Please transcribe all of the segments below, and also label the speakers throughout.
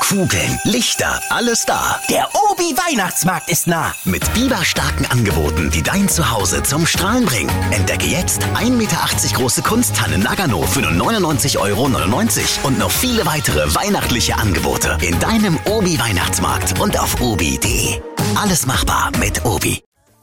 Speaker 1: Kugeln, Lichter, alles da.
Speaker 2: Der Obi-Weihnachtsmarkt ist nah.
Speaker 1: Mit biberstarken Angeboten, die dein Zuhause zum Strahlen bringen. Entdecke jetzt 1,80 Meter große Kunsttanne Nagano für nur 99,99 € und noch viele weitere weihnachtliche Angebote in deinem Obi-Weihnachtsmarkt und auf obi.de. Alles machbar mit Obi.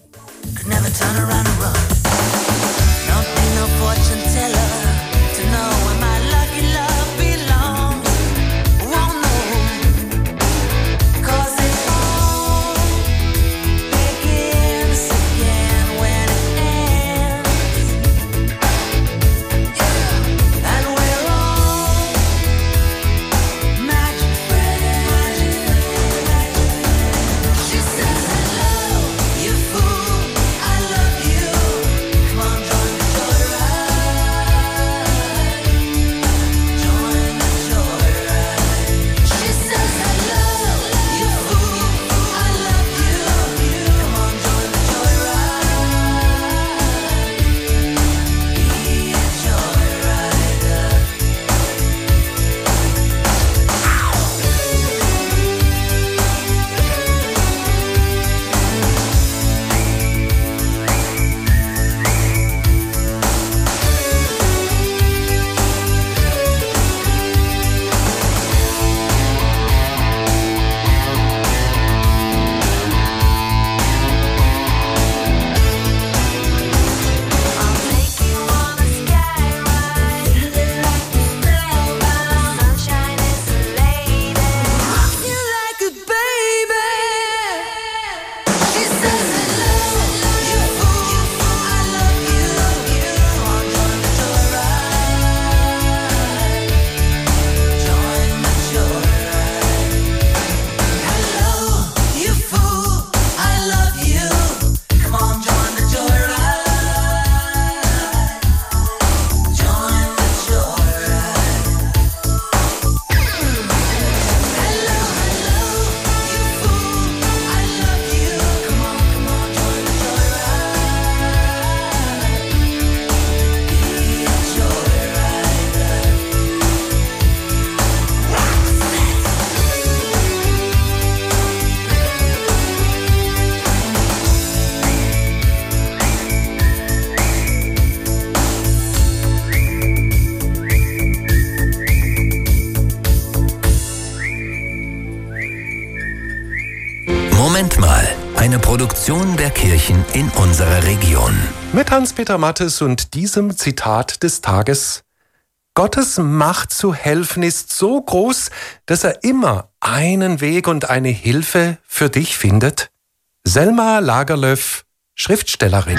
Speaker 1: Moment mal, eine Produktion der Kirchen in unserer Region.
Speaker 3: Mit Hans-Peter Mattes und diesem Zitat des Tages: Gottes Macht zu helfen ist so groß, dass er immer einen Weg und eine Hilfe für dich findet. Selma Lagerlöf, Schriftstellerin.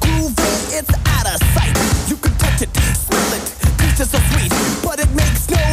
Speaker 4: It's out of sight. You can touch it, smell it, tastes so sweet, but it makes no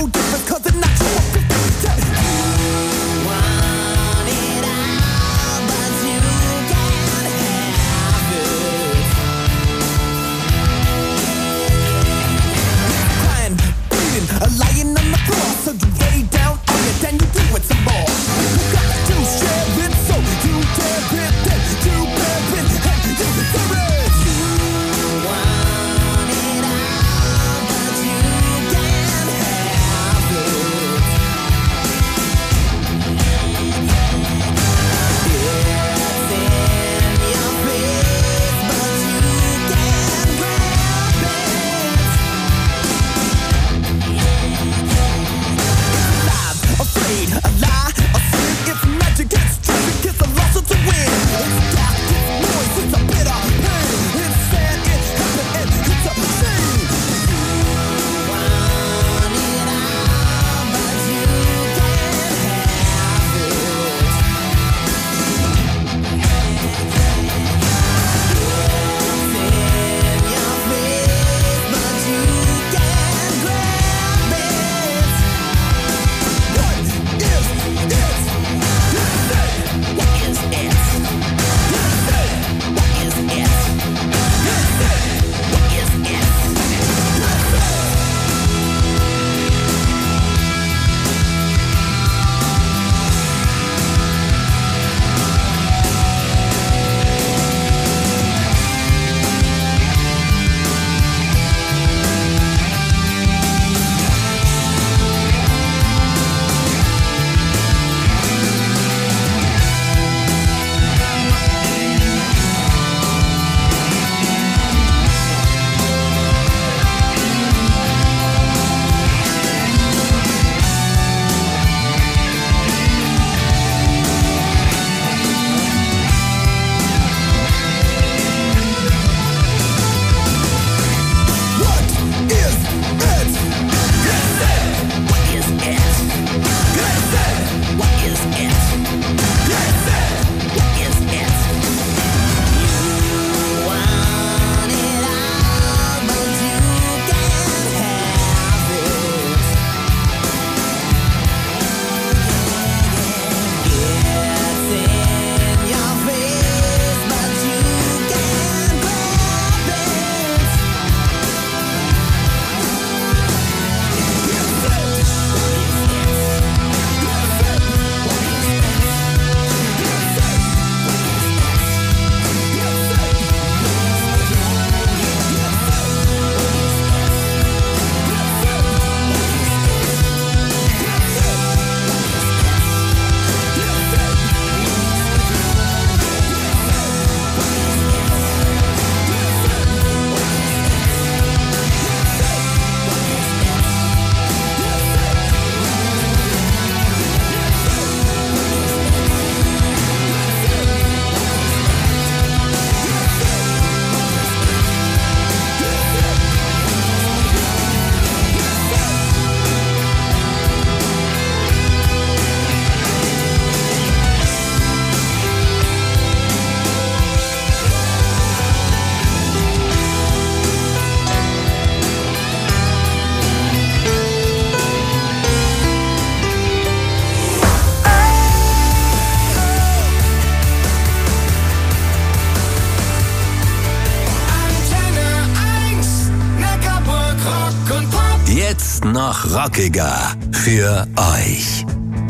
Speaker 4: jetzt noch rockiger für euch.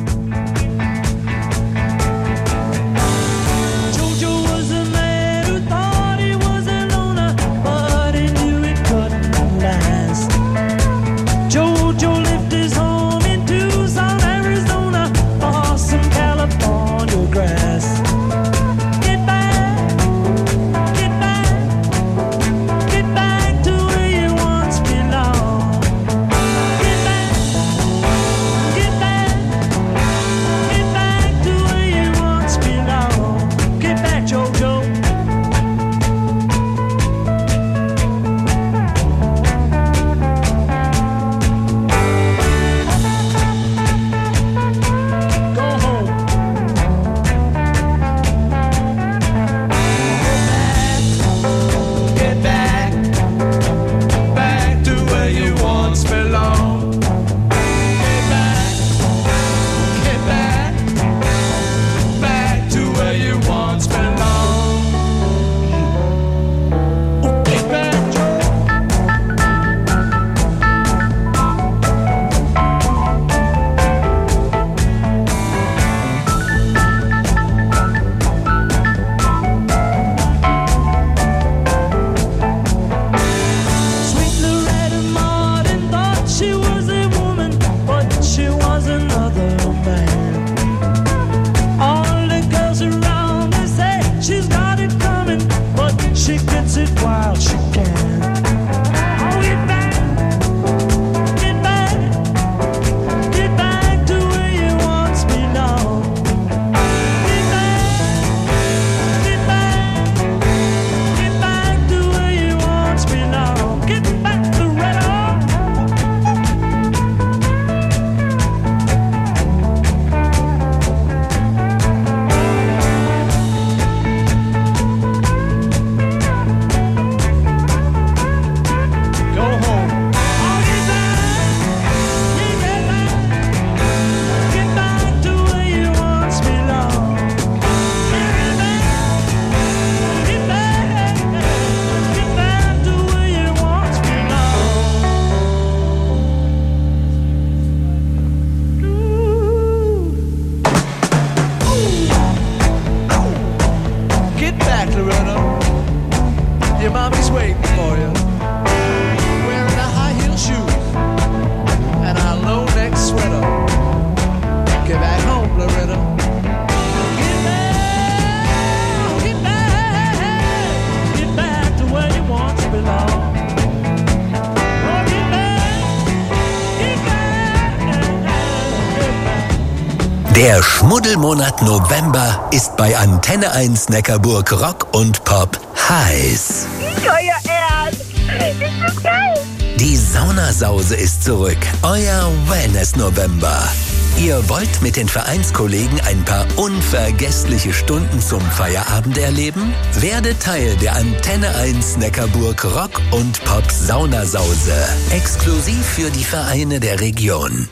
Speaker 4: Der Schmuddelmonat November ist bei Antenne 1 Neckarburg Rock und Pop heiß.
Speaker 5: Euer Ernst? Ist das geil?
Speaker 4: Die Saunasause ist zurück, euer Wellness-November. Ihr wollt mit den Vereinskollegen ein paar unvergessliche Stunden zum Feierabend erleben? Werde Teil der Antenne 1 Neckarburg Rock und Pop Saunasause. Exklusiv für die Vereine der Region.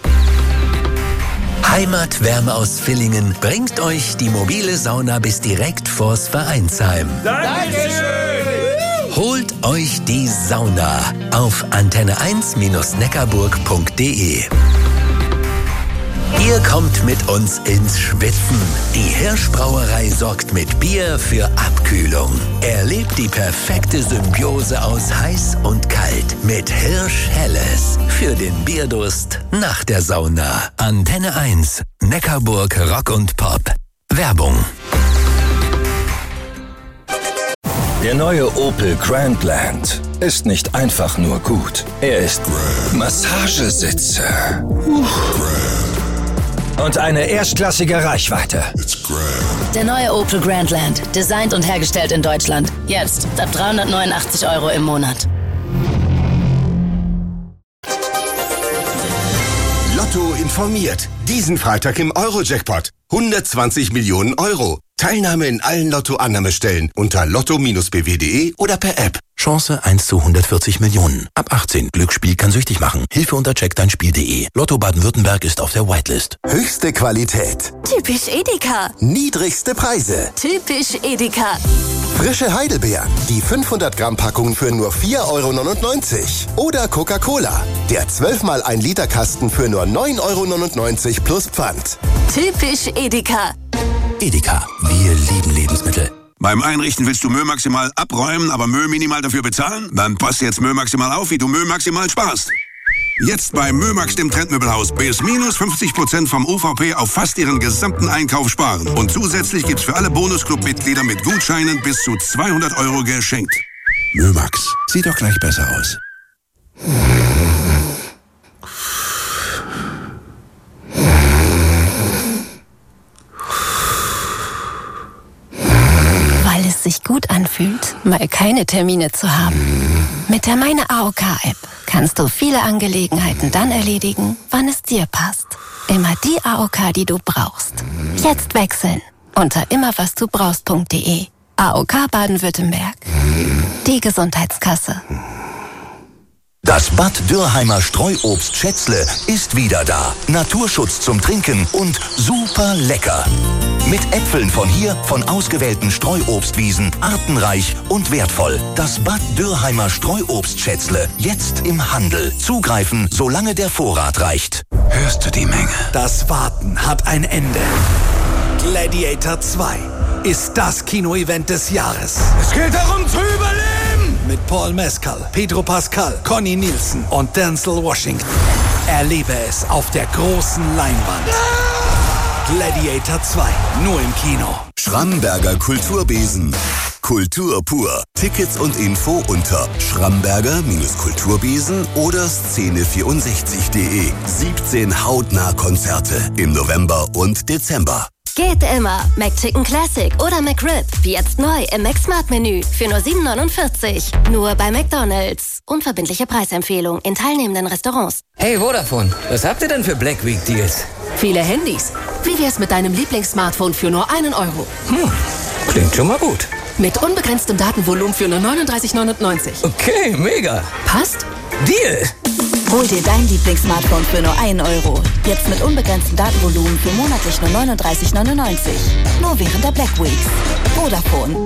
Speaker 4: Heimatwärme aus Villingen bringt euch die mobile Sauna bis direkt vors Vereinsheim.
Speaker 6: Dankeschön!
Speaker 4: Holt euch die Sauna auf antenne1-neckarburg.de. Ihr kommt mit uns ins Schwitzen. Die Hirschbrauerei sorgt mit Bier für Abkühlung. Erlebt die perfekte Symbiose aus heiß und kalt mit Hirsch Helles für den Bierdurst nach der Sauna. Antenne 1, Neckarburg Rock und Pop. Werbung.
Speaker 7: Der neue Opel Grandland ist nicht einfach nur gut. Er ist Massagesitze. Und eine erstklassige Reichweite.
Speaker 8: Der neue Opel Grandland. Designt und hergestellt in Deutschland. Jetzt ab 389 € im Monat.
Speaker 9: Lotto informiert. Diesen Freitag im Euro-Jackpot. 120 Millionen Euro. Teilnahme in allen Lotto-Annahmestellen unter lotto-bw.de oder per App.
Speaker 6: Chance 1 zu 140 Millionen. Ab 18. Glücksspiel kann süchtig machen. Hilfe unter checkdeinspiel.de. Lotto Baden-Württemberg ist auf der Whitelist.
Speaker 9: Höchste Qualität.
Speaker 10: Typisch Edeka.
Speaker 9: Niedrigste Preise.
Speaker 10: Typisch Edeka.
Speaker 9: Frische Heidelbeeren. Die 500 Gramm Packung für nur 4,99 €. Oder Coca-Cola. Der 12x1 Liter Kasten für nur 9,99 € plus Pfand.
Speaker 10: Typisch Edeka.
Speaker 6: Edeka. Wir lieben Lebensmittel.
Speaker 11: Beim Einrichten willst du Müll maximal abräumen, aber Müll minimal dafür bezahlen? Dann passt jetzt Müll maximal auf, wie du Müll maximal sparst. Jetzt bei Müllmax, dem Trendmöbelhaus, bis minus 50% vom UVP auf fast ihren gesamten Einkauf sparen. Und zusätzlich gibt's für alle Bonusclub-Mitglieder mit Gutscheinen bis zu 200 € geschenkt.
Speaker 6: Müllmax. Sieht doch gleich besser aus.
Speaker 10: Weil es sich gut anfühlt, mal keine Termine zu haben. Mit der Meine AOK-App kannst du viele Angelegenheiten dann erledigen, wann es dir passt. Immer die AOK, die du brauchst. Jetzt wechseln unter immerwasdubrauchst.de. AOK Baden-Württemberg. Die Gesundheitskasse.
Speaker 6: Das Bad Dürrheimer Streuobst Schätzle ist wieder da. Naturschutz zum Trinken und super lecker. Mit Äpfeln von hier, von ausgewählten Streuobstwiesen, artenreich und wertvoll. Das Bad Dürrheimer Streuobst Schätzle, jetzt im Handel. Zugreifen, solange der Vorrat reicht.
Speaker 4: Hörst du die Menge? Das Warten hat ein Ende. Gladiator 2 ist das Kinoevent des Jahres.
Speaker 12: Es geht darum zu überleben!
Speaker 4: Mit Paul Mescal, Pedro Pascal, Connie Nielsen und Denzel Washington. Erlebe es auf der großen Leinwand. Gladiator 2, nur im Kino.
Speaker 9: Schramberger Kulturbesen. Kultur pur. Tickets und Info unter Schramberger-Kulturbesen oder Szene64.de. 17 Hautnah-Konzerte im November und Dezember.
Speaker 10: Geht immer. McChicken Classic oder McRib. Jetzt neu im McSmart-Menü für nur 7,49 €. Nur bei McDonald's. Unverbindliche Preisempfehlung in teilnehmenden Restaurants.
Speaker 2: Hey Vodafone, was habt ihr denn für Black Week Deals?
Speaker 13: Viele Handys. Wie wär's mit deinem Lieblingssmartphone für nur 1 €?
Speaker 2: Klingt schon mal gut.
Speaker 13: Mit unbegrenztem Datenvolumen für nur 39,99 €.
Speaker 2: Okay, mega.
Speaker 13: Passt?
Speaker 2: Deal!
Speaker 14: Hol dir dein Lieblingssmartphone für nur 1 €. Jetzt mit unbegrenztem Datenvolumen für monatlich nur 39,99 €. Nur während der Black Weeks. Vodafone.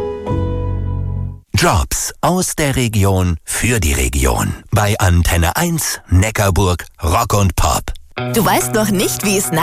Speaker 6: Jobs aus der Region für die Region. Bei Antenne 1, Neckarburg, Rock und Pop.
Speaker 14: Du weißt noch nicht, wie es